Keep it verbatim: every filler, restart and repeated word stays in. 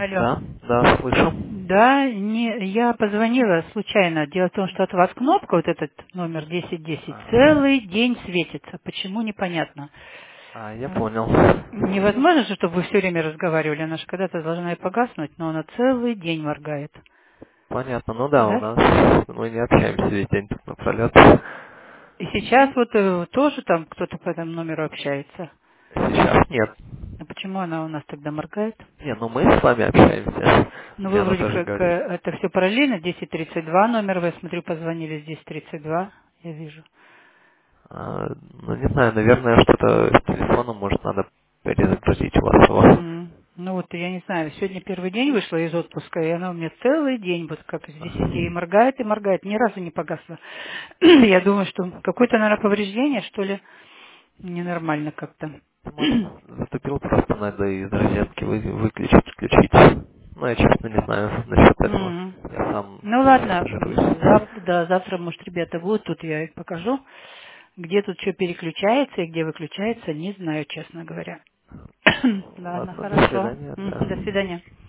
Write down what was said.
Алло. Да, да, слышу. Да, не, я позвонила случайно. Дело в том, что от вас кнопка, вот этот номер десять десять, А, целый день светится. Почему, непонятно. а, я М, понял. Невозможно же, чтобы вы все время разговаривали. Она же когда-то должна и погаснуть, но она целый день моргает. Понятно. Ну да, у Да? нас мы не общаемся весь день тут напролет. И сейчас вот э, тоже там кто-то по этому номеру общается. Сейчас нет. А почему она у нас тогда моргает? Не, ну мы с вами общаемся. Ну, Мне вы она вроде тоже как, э, говорит. это все параллельно, десять тридцать два номер, вы, я смотрю, позвонили с десять тридцать два, я вижу. А, ну не знаю, наверное, что-то с телефоном, может, надо перезагрузить у вас его. М, Ну вот, я не знаю, сегодня первый день вышла из отпуска, и она у меня целый день, вот как с десяти, и моргает, и моргает, ни разу не погасла. Я думаю, что какое-то, наверное, повреждение, что ли, ненормально как-то. Может, заступил, просто надо из розетки вы- выключить, включить. Ну, я честно не знаю насчет этого. Мгм. Я сам Ну сейчас ладно, стажируюсь. завтра, да, завтра, может, ребята будут, тут я их покажу, где тут что переключается и где выключается, не знаю, честно говоря. Ладно, Ладно, до хорошо. свидания, М, До да. свидания.